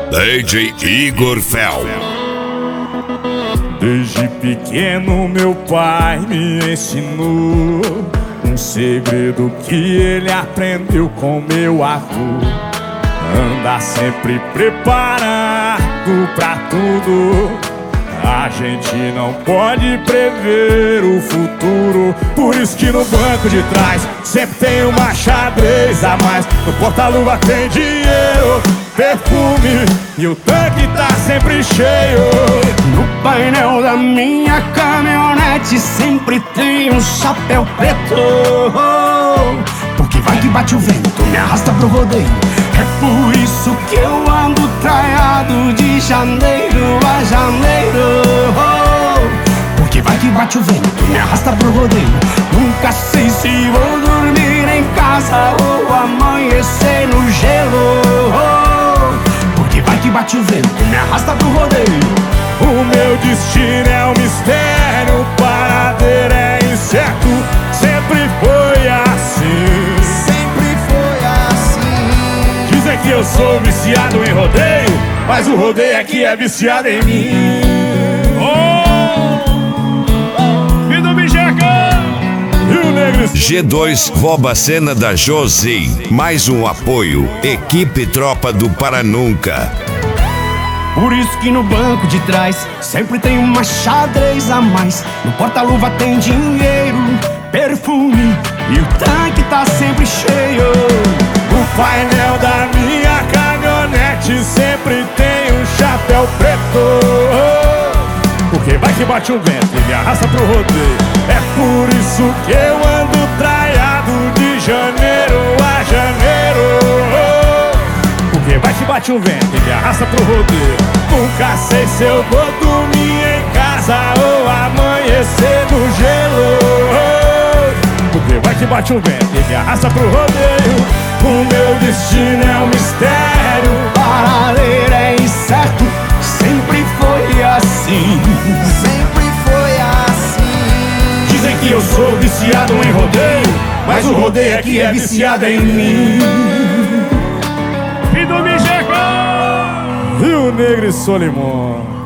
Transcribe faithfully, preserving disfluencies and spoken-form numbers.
D J Igor Fel. Desde pequeno meu pai me ensinou um segredo que ele aprendeu com meu avô: anda sempre preparado pra tudo. A gente não pode prever o futuro, por isso que no banco de trás sempre tem uma xadrez a mais. No porta-luva tem dinheiro, perfume e o tanque tá sempre cheio. No painel da minha caminhonete sempre tem um chapéu preto, porque vai que bate o vento, me arrasta pro rodeio. É por isso que eu ando traiado de janeiro a janeiro, porque vai que bate o vento, me arrasta pro rodeio. Nunca sei se vou dormir em casa ou amanhecer no gelo, porque vai que bate o vento, me arrasta pro rodeio. O meu destino é um mistério, o paradeiro é incerto. Sempre foi assim, sempre foi assim. Dizem que eu sou viciado em rodeio, mas o rodeio é que é viciado em mim. Oh! E do Bijeca! E o Negro G dois rouba a cena da Josi. Mais um apoio. Equipe Tropa do Paranunca. Por isso que no banco de trás sempre tem uma xadrez a mais. No porta-luva tem dinheiro, perfume e o tanque tá sempre cheio. O painel da minha caminhonete sempre tem um chapéu preto, porque vai que bate o vento e me arrasta pro rodeio. É por isso que eu ando traiado de janeiro a janeiro, porque vai que bate o vento e me arrasta pro rodeio. Nunca sei se eu vou dormir em casa ou amanhecer no gelo, porque vai que bate o vento e me arrasta pro rodeio. O meu destino é um mistério, o paradeiro é incerto. Sempre foi assim, sempre foi assim. Dizem que eu sou viciado em rodeio, mas o rodeio é que é viciado em mim. E do Bijeca! E o Negro Solimão.